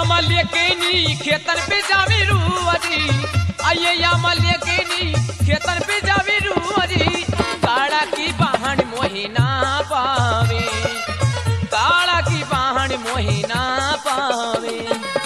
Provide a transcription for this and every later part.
यामा लेके नी खेतन पे जावे रूअरी आइए यामा लेके नी खेतन पे जावे रूअरी काड़ा की बाहन मोहिना पावे काड़ा की बाहन मोहिना पावे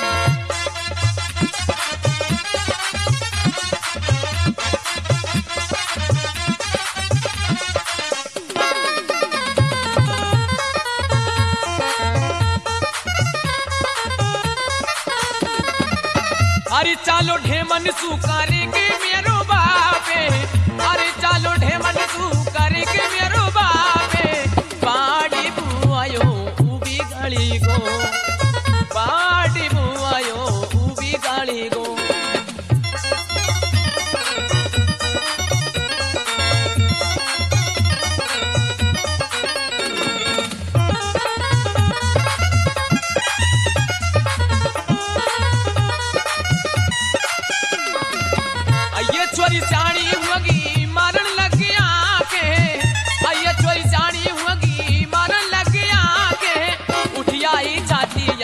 अरे चालो ढेमन सू करेंगे मेरो बापे अरे चालो ढेमन सू करेंगे मेरो बापे बाड़ी बुआयो उबी गली गो बाड़ी बुआयो उबी गली गो चोरी चाणी हुगी मारन लग गया के आइए चोरी चाणी हुगी मारन लग गया के उठियाई जाती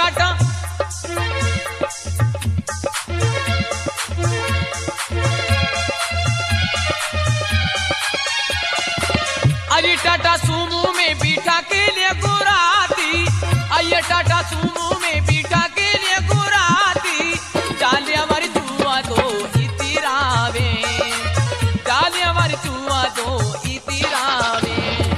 टाटा अरे टाटा सुमो में बिठा के लिए गुराती आइए टाटा सुमो में बिठा के लिए गुराती डाले हमारी चुआ दो इतिरावे डाले हमारी चुआ दो इतिरावे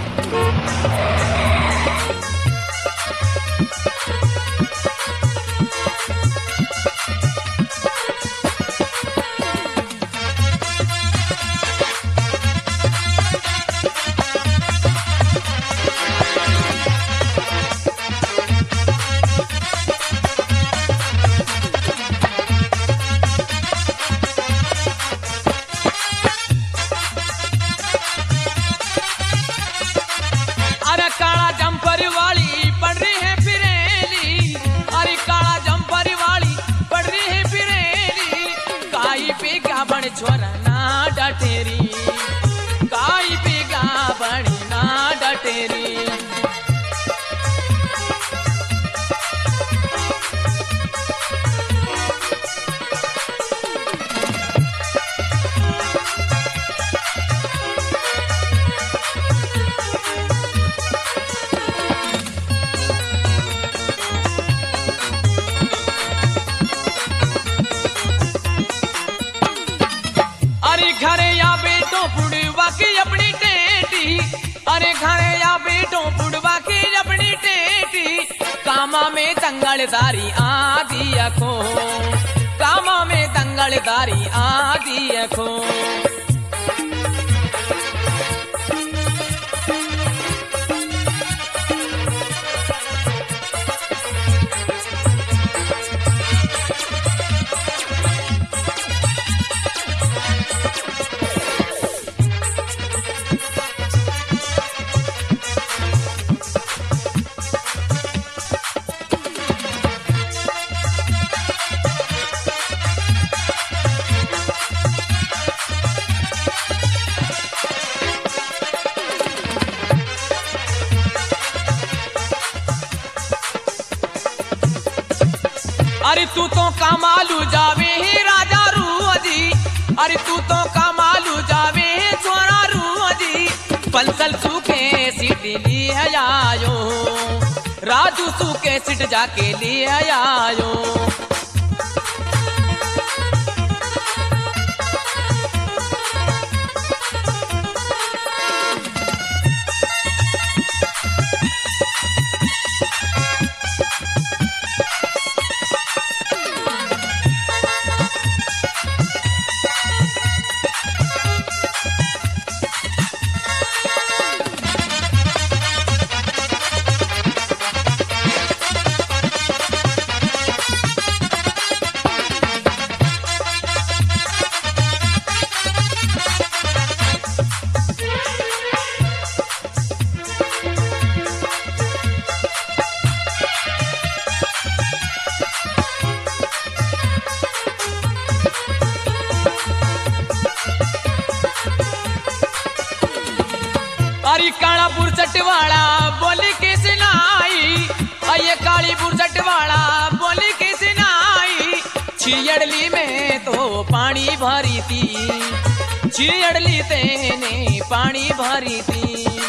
छोरा ना डटेरी काई बेगा बड़ी ना डटेरी घरे या बेटो पुड़वा की अपनी टेटी अरे घरे या बेटो पुड़वा की अपनी टेटी कामा में दंगलदारी आदि अखो कामा में दंगलदारी आदि अखो अरे तू तो कमालू जावे ही राजा रूअजी अरे तू तो कमालू जावे ही छोरा रूअजी पलसल सूखे सीट लिए आयो राजू सूखे सीट जाके लिए आयो अरे काला बुरसट वाला बोली के सिनाई अये काली बुरसट वाला बोली के सिनाई छियड़ली में तो पानी भरी थी छियड़ली तेने पानी भरी थी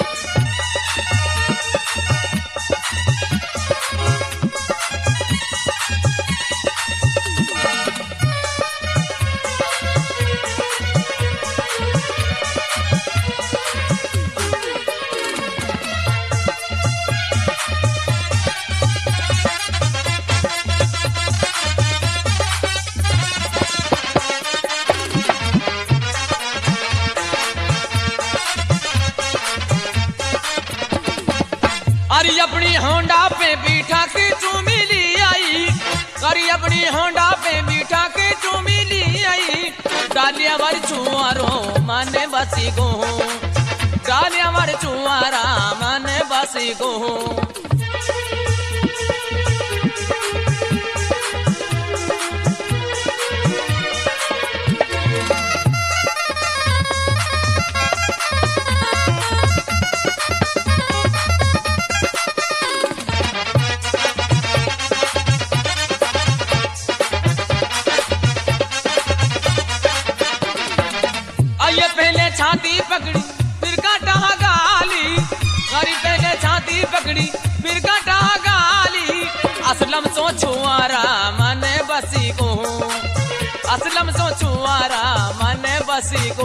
अरे अपनी होंडा पे बिठा के चूमी ली आई अरे अपनी होंडा पे बिठा के चूमी ली आई डालिया वर चुआरो माने बसी गो डालिया वर चुआरा माने बसी गो सो छुआरा मन बसी को, असलम सो छुआरा मन बसी को।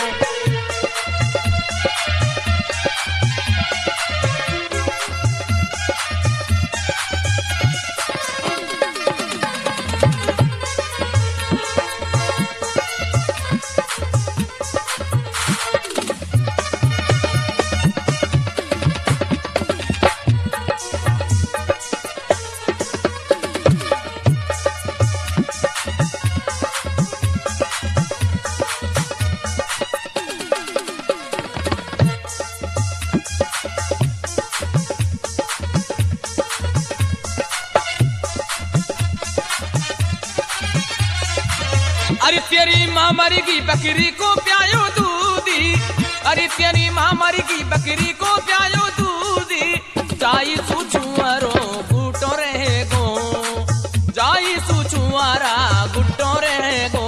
अरे तेरी माँ मरेगी बकरी को प्यायो दूधी, अरे तेरी माँ मरेगी बकरी को प्यायो दूधी। जाई सुछुआरो गुटो रहे गो, जाई सुछुआरा गुटो रहे गो।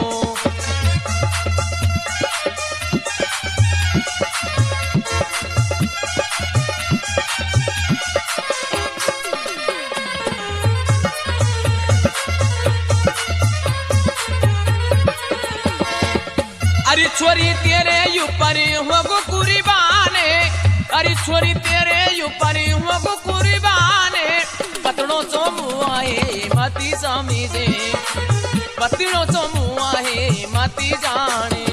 अरे छोरी तेरे ऊपर हो कुर्बाने, अरे छोरी तेरे ऊपर हो कुर्बाने। पतड़ों सो मुआए मती समीजे, पतड़ों सो मुआए मती जाने।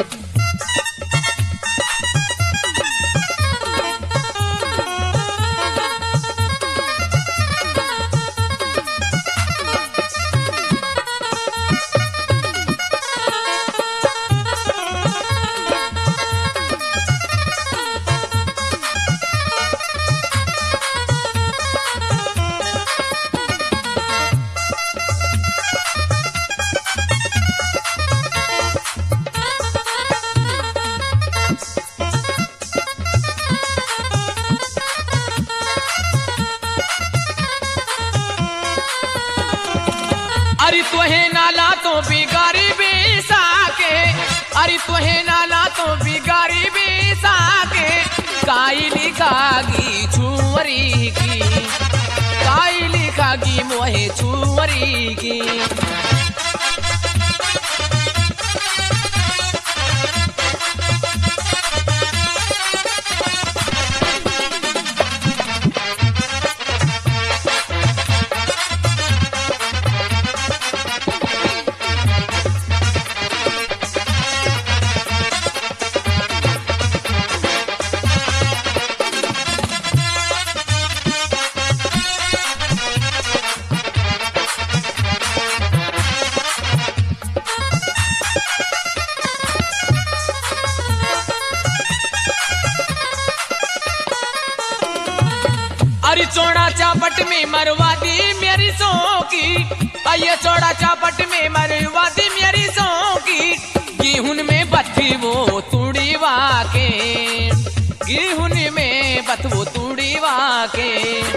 अरे तुहे नाला तो बिगारी बेसा के, अरे तुहे नाला तो बिगारी बेसा के। काई लिखागी छुअरी की, काई लिखागी मोहे छुअरी की। अरे चौड़ा चापट में मरवा दी मेरी सौकी, आइए चौड़ा चापट में मरवा दी मेरी सौकी। गेहूं में बत्ती वो तुड़ी वाके, गेहूं में बत वो तुड़ी वाके।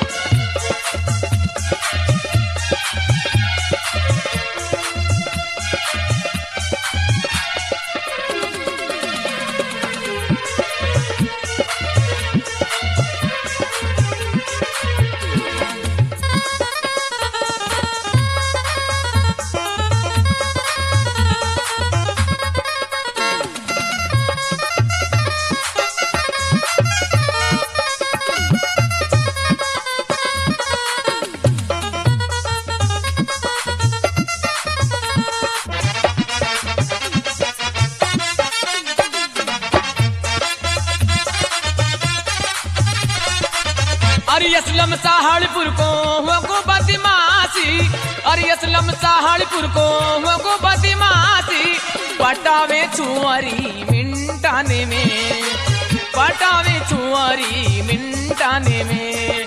अरे असलम साहड़पुर को हो बदमाशी, अरे असलम साहड़पुर को हो बदमाशी। पटावे छुआरी मिंटाने में, पटावे छुआरी मिंटाने में।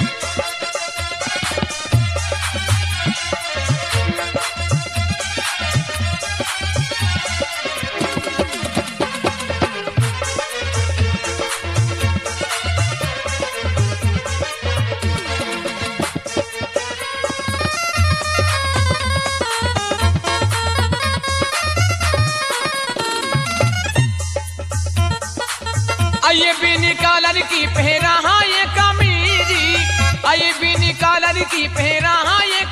आइए भी निकालन की पहरा हाँ ये कमीजी, आइए भी निकालन की पहरा हाँ ये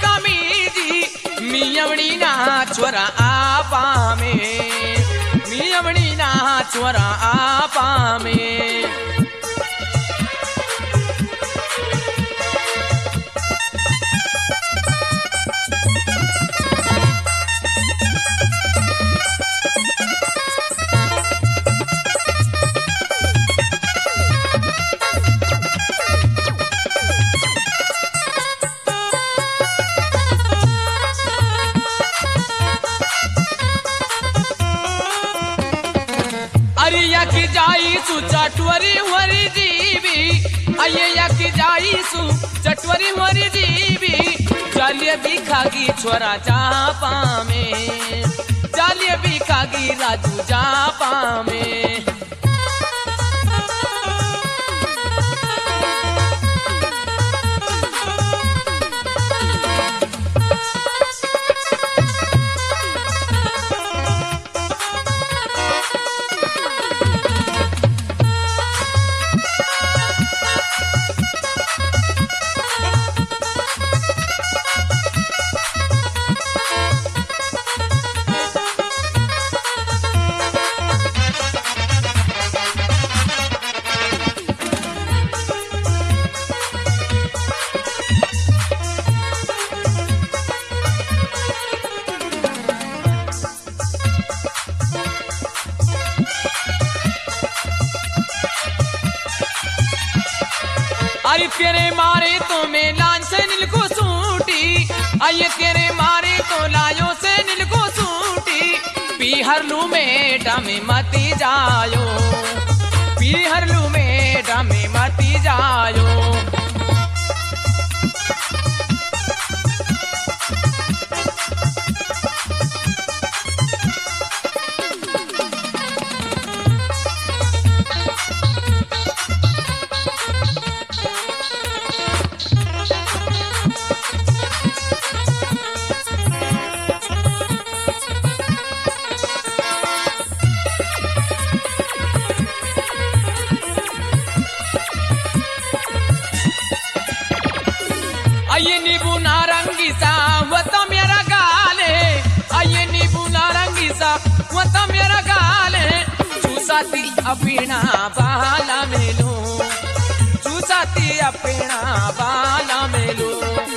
मियमणी ना छोरा आपा में मियमणी ना छोरा आपा में अरिया की जाई सु चटवरी वरी जीवी अय्या की जाई सु चटवरी वरी जीवी चलिए बिखागी छोरा चापा में चलिए बिखागी राजू चापा में अरे तेरे मारे तो मैं लान से नील को सूटी आये तेरे मारे तो लायो से नील को सूटी पीहरलू में डमे मती जायो पीहरलू में डमे मती जायो आये नींबू नारंगी सा वो तो मेरा गाल है आये नींबू नारंगी सा वो तो मेरा गाल है चूसाती अपना बाला मेलू चूसाती अपना बाला मेलू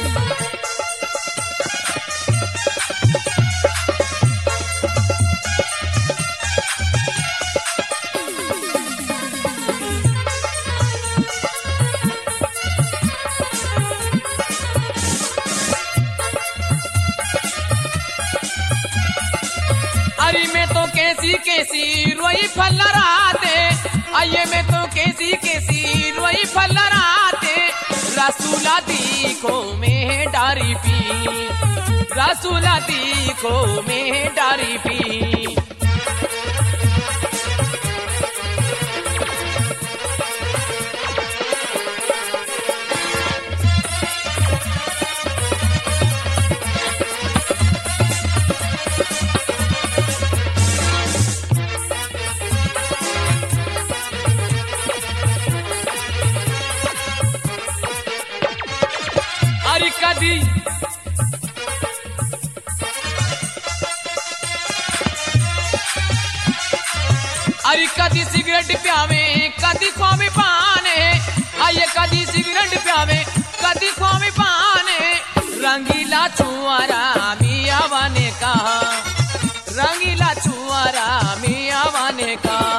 अरे मैं तो कैसी रोई फल राते आइए मैं तो कैसी रोई फल राते रसूला देखो मैं डारी पी रसूला देखो मैं डारी पी अरे कदी अरे कदी सिगरेट प्यावे कदी ख्वाबे पाने आइए कदी सिगरेट प्यावे कदी ख्वाबे पाने रंगीला छुआरा मियावा ने कहा रंगीला छुआरा मियावा ने कहा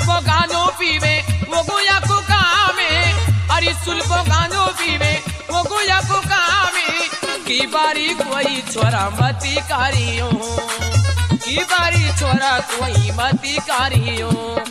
सुल्फो गांजो पीवे वो गोया को कामे, अरे सुल्फो गांजो पीवे वो गोया को कामे। की बारी कोई छोरा मती कारियो, की बारी छोरा कोई मती कारियो।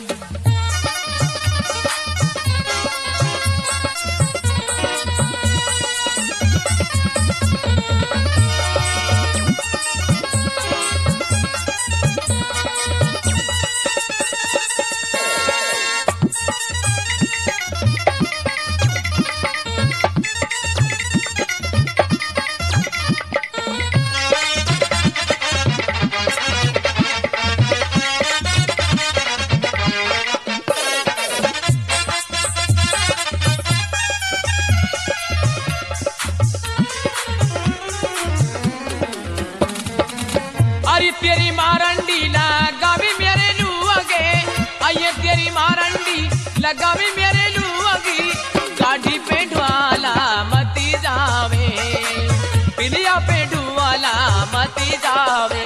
अरे तेरी मारंडी लगावी मेरे लुआगे, आइए तेरी मारंडी लगावी मेरे लुआगी। गाड़ी पे ढवाला मती जावे, पिलिया पे ढवाला मती जावे।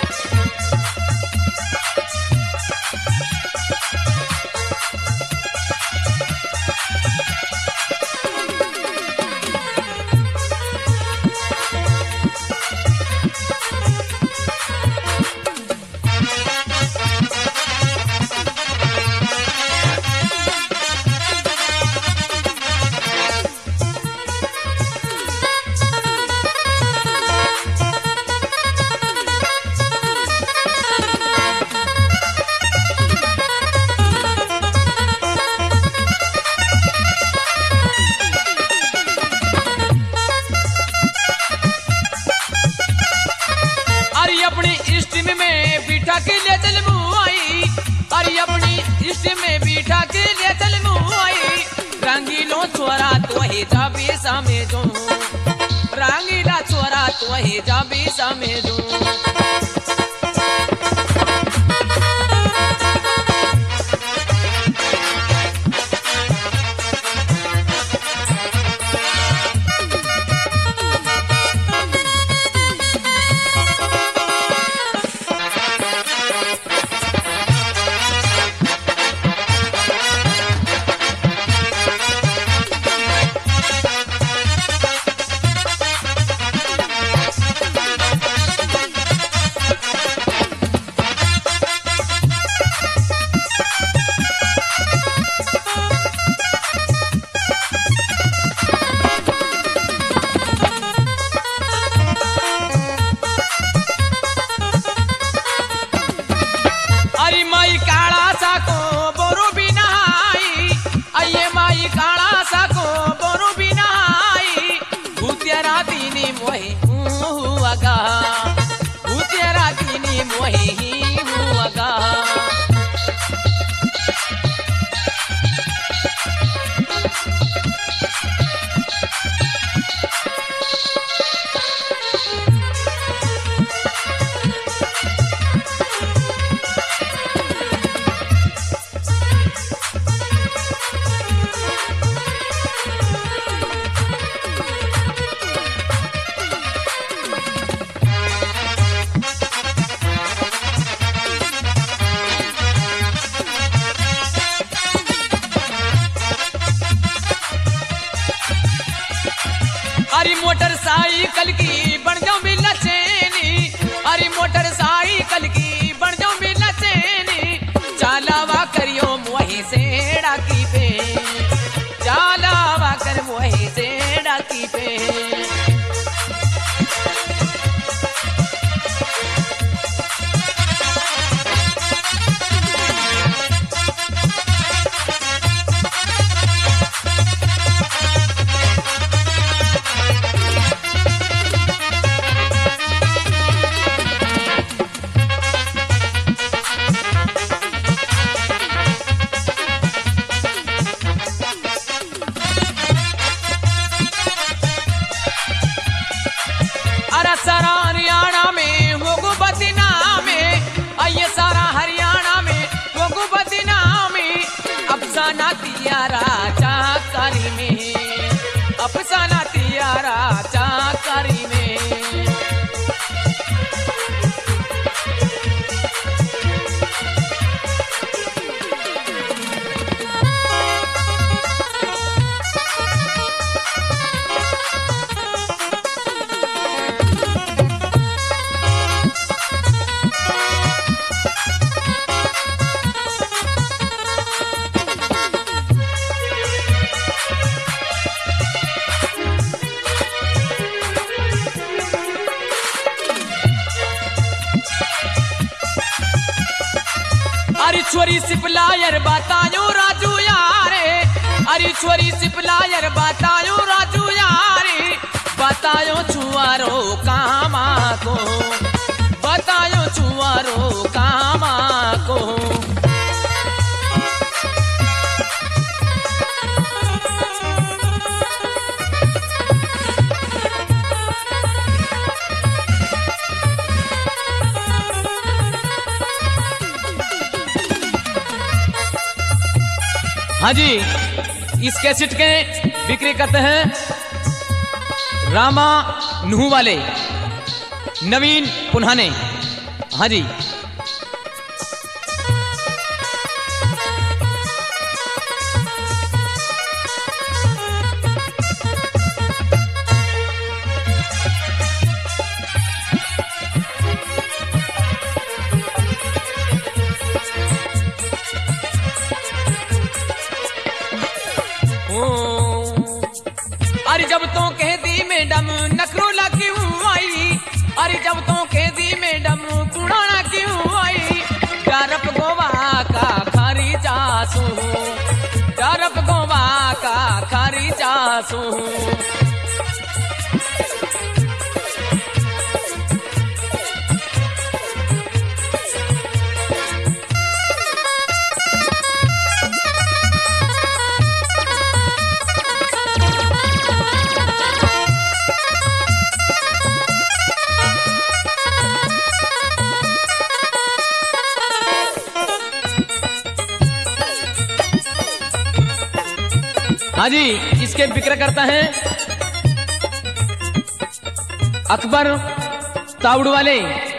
अपनी स्टीम में बिठा के ले चल मुआई, अरे अपनी स्टीम में बिठा के ले चल मुआई। रंगीलो छोरा तो ही जाबी समझो, रंगीला छोरा तो ही जाबी समझो। अरे मोटरसाइकिल की बन जाऊं बिल्ला चैनी, अरे मोटरसाइकिल की बन जाऊं बिल्ला चैनी। चालावा करियो मोही से डाकी पे, चालावा कर मोही से डाकी पे। सारा हरियाणा में होगू बदनाम में, आइए सारा हरियाणा में होगू बदनाम में। अफसाना तियारा चाकरी में, अफसाना तियारा चाकरी में। छोरी सिपलायर बतायो राजू यारे, अरे छोरी सिपलायर बतायो राजू यारे, बतायो छुआरो कामा को, बतायो छुआरो कामा को। हाँ जी, इस कैसेट के बिक्री करते हैं रामा नुहू वाले नवीन पुन्हाने। हाँ जी, अरे जब तो कह दी मैडम नखरो लगी आई, अरे जब तो कह दी मैडम पुराना क्यों आई, डरप गोवा का खारी जासू, डरप गोवा का खारी जासू। हाँ जी, इसके बिक्री करता है अकबर तावड़ वाले